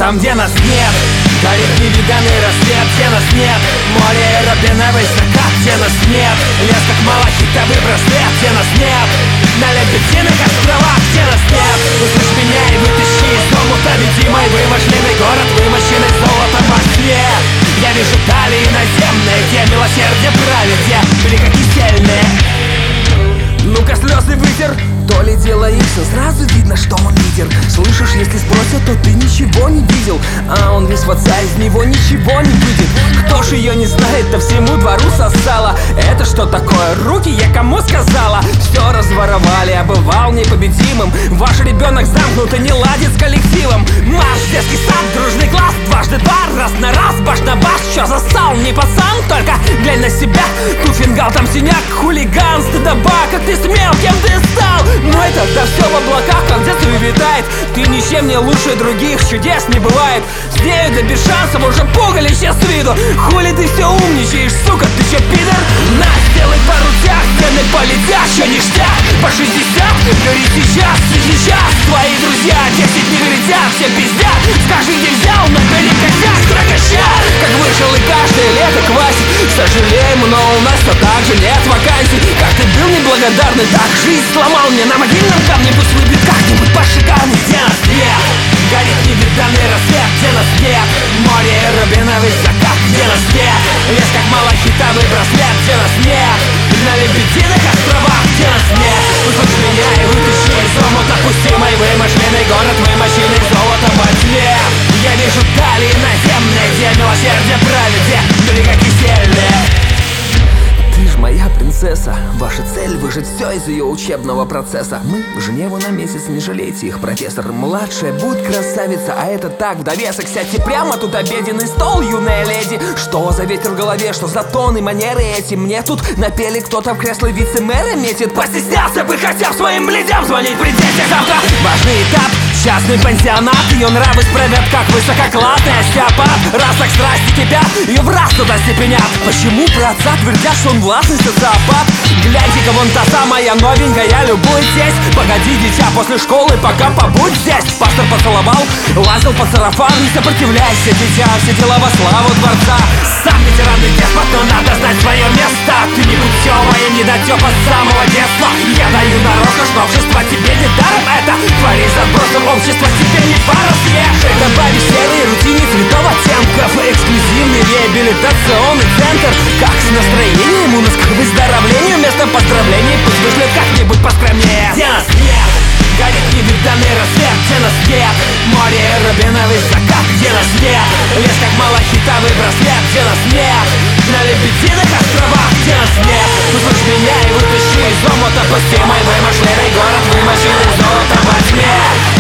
там, где нас нет. Горит невиданный рассвет, где нас нет. Море и рубиновый закат, где нас нет. Лес как малахитовый браслет, где нас нет. На лебединых островах, где нас нет. Услышь меня и вытащи из омута, веди мой вымышленный город, вымощенный золотом во тьме. Я вижу дали иноземные, где милосердие правит, где великие сильные. Ну-ка слезы вытер, то ли дело Икса, сразу видно, что он лидер. Слышишь, если спросят, то ты ничего не видел, а он весь в отца, из него ничего не выйдет. Кто ж ее не знает, то всему двору сосала. Это что такое? Руки я кому сказала? Все разворовали, а бывал непобедимым. Ваш ребенок замкнут и не ладит с коллективом. Марш, детский сад, дружный класс, дважды два, раз на раз, баш на баш. Чё застал? Не пацан, только глянь на себя. Тут фингал, там синяк, хулиган, стыдоба. Как ты смел, кем ты стал? Мой тогда все в облаках, как детство витает. Ты ничем не лучше других, чудес не бывает. С нею да без шансов уже пугалище с виду. Хули ты все умничаешь, сука, ты че пидор? На, сделай пару тяг, стены полетят, че ништяк. По 60, гори сейчас, сейчас. Твои друзья 10 не горят, все пиздят. Скажи, где взял, набери косяк, строгоща. Как вышел и каждое лето квасит. Сожалеем, но у нас все так же нет вакансий. Как ты был неблагодарный, так жизнь сломал мне. На могильном камне пусть выбьет как-нибудь по-шикарней. Где нас нет? Горит невиданный рассвет, где нас нет. Море и рубиновый закат, где нас нет. Лес как малахитовый браслет, где нас нет. На лебединых островах, где нас нет. Услышь меня и вытащи из омута, пусти мой вымышленный город, вымощенный золотом во тьме. Я вижу дали иноземные, где милосердие правит, где великие сильные. Ты ж моя принцесса, ваша цель выжить все из ее учебного процесса. Мы в Женеву на месяц, не жалейте их, профессор. Младшая будет красавица, а это так в довесок. Сядьте прямо, тут обеденный стол, юная леди. Что за ветер в голове, что за тоны, манеры эти? Мне тут напели, кто-то в кресло вице-мэра метит. Постеснялся бы хотя бы своим бледям звонить при детях. Завтра важный этап, частный пансионат. Ее нравы справят, как высококлассный остеопат. Раз так страсти кипят, ее в раз туда степенят. Почему про отца твердят, что он властный социопат? Гляньте-ка, вон та самая новенькая, любует здесь. Погоди, дитя, после школы пока побудь здесь. Пастор поцеловал, лазил по сарафан. Не сопротивляйся, дитя, все дела во славу дворца. Сам ветеранный деспот, но надо знать свое место. Ты не путевая, недотепа с самого детства. Я даю на роскошь новшества, тебе не даром это. Твори забросом общества, тебе не пара съехать. Добавишь серой рутине цветов оттенков. Эксклюзивный реабилитационный центр. Как с настроением у нас к выздоровлению. Вместо поздравлений пусть вышлет как-нибудь поскромнее. Где нас нет? Горит невиданный рассвет, где нас нет. Море и рубиновый закат, где нас нет. Лес как малахитовый браслет, где нас нет. На лебединых островах, где нас нет. Услышь меня и вытащи из омута, пусти мой вымышленный город, вымощенный золотом во тьме.